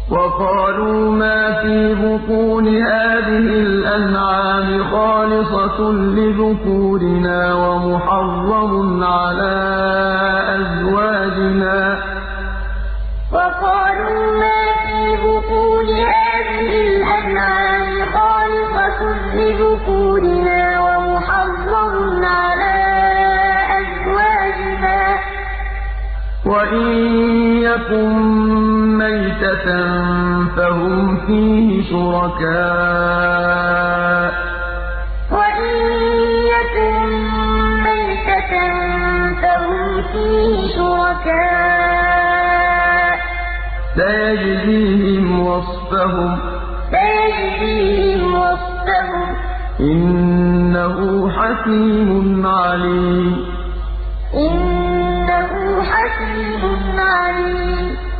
وقالوا ما في بطون هذه الأنعام خالصة لذكورنا ومحرم على أزواجنا وقالوا ما في بطون هذه الأنعام خالصة لذكورنا ومحرم على أزواجنا وإن يكن ميتة فهم فيه شركاء وإن يكن ميتة فهم فيه شركاء سيجزيهم وصفهم إنه حكيم عليم إنه حكيم عليم